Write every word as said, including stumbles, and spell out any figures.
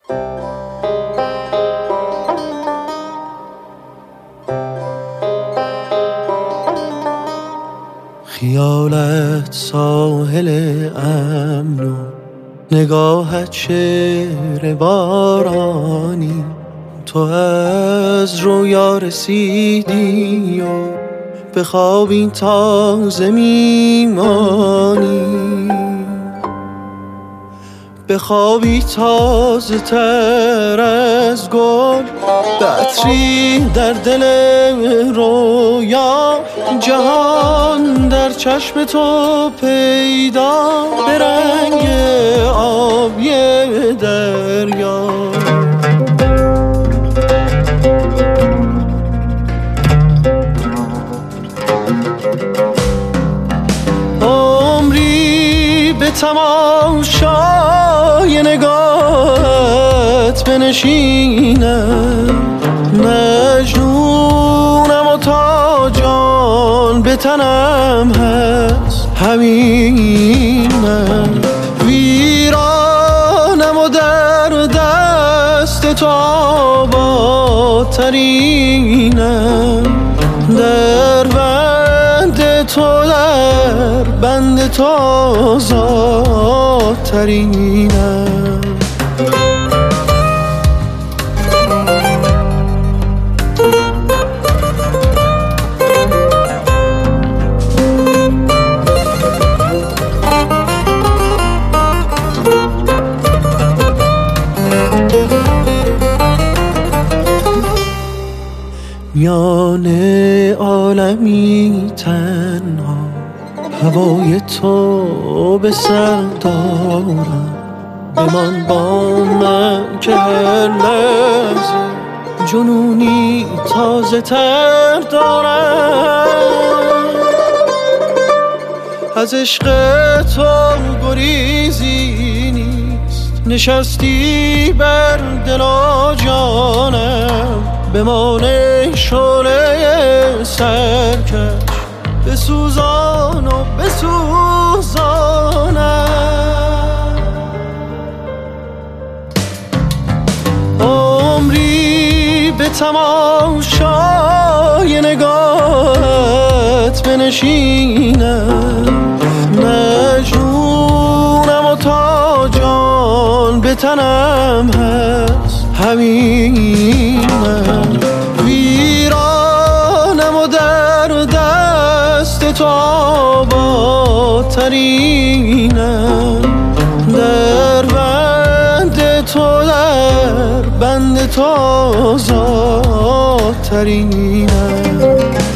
خیالت ساحل امن و نگاهت شعر بارانی، تو از رویا رسیدی و به خواب این تازه میمانی، به خوابی تازه تر از گل، عطری در دل رویا، جهان در چشم تو پیدا، به رنگ آبی دریا. عمری به تماشای نگاهت بنشینم، مجنونم و تا جان به تنم هست همینم، ویرانم و در دست تو آبادترینم، در بند تو در بند تو آزادترینم. میان عالمی تنها هوای تو به سر دارم، بمان با من که هر لحظه جنونی تازه تر دارم، از عشق تو گریزی نیست، نشستی بر دل و جانم، بمان شعله سرکش بسوزان و بسوزانم. عمری به تماشای نگاهت بنشینم، مجنونم و تا جان به تنم هست همینم، ویرانم و در دست تو آبادترینم، در بند تو در بند تو آزادترینم.